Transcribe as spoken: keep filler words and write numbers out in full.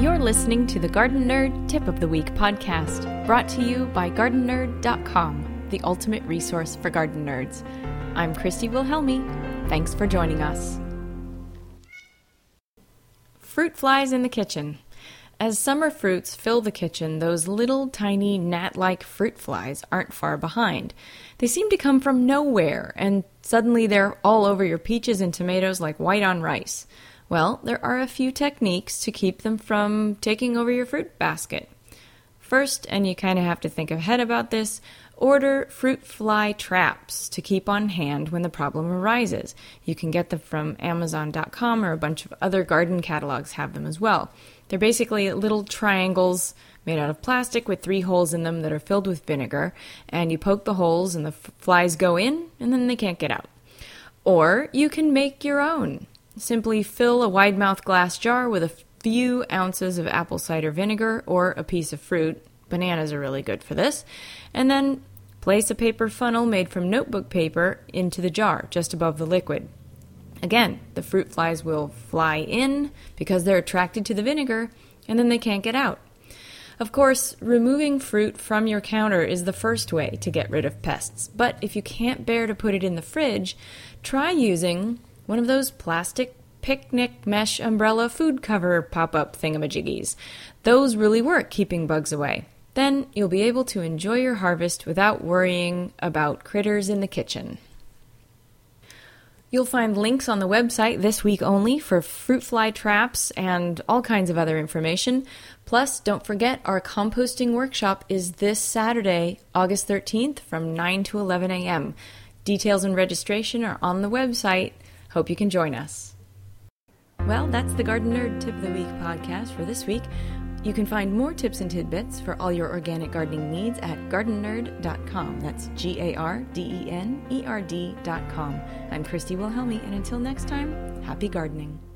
You're listening to the Garden Nerd Tip of the Week podcast, brought to you by garden nerd dot com, the ultimate resource for garden nerds. I'm Christy Wilhelmi. Thanks for joining us. Fruit flies in the kitchen. As summer fruits fill the kitchen, those little tiny gnat-like fruit flies aren't far behind. They seem to come from nowhere, and suddenly they're all over your peaches and tomatoes like white on rice. Well, there are a few techniques to keep them from taking over your fruit basket. First, and you kind of have to think ahead about this, order fruit fly traps to keep on hand when the problem arises. You can get them from amazon dot com, or a bunch of other garden catalogs have them as well. They're basically little triangles made out of plastic with three holes in them that are filled with vinegar, and you poke the holes and the f- flies go in, and then they can't get out. Or you can make your own. Simply fill a wide-mouthed glass jar with a few ounces of apple cider vinegar or a piece of fruit. Bananas are really good for this. And then place a paper funnel made from notebook paper into the jar just above the liquid. Again, the fruit flies will fly in because they're attracted to the vinegar, and then they can't get out. Of course, removing fruit from your counter is the first way to get rid of pests. But if you can't bear to put it in the fridge, try using one of those plastic picnic mesh umbrella food cover pop-up thingamajiggies. Those really work keeping bugs away. Then you'll be able to enjoy your harvest without worrying about critters in the kitchen. You'll find links on the website this week only for fruit fly traps and all kinds of other information. Plus, don't forget our composting workshop is this Saturday, August thirteenth from nine to eleven a.m. Details and registration are on the website. Hope you can join us. Well, that's the Garden Nerd Tip of the Week podcast for this week. You can find more tips and tidbits for all your organic gardening needs at garden nerd dot com. That's G A R D E N E R D dot com. I'm Christy Wilhelmi, and until next time, happy gardening.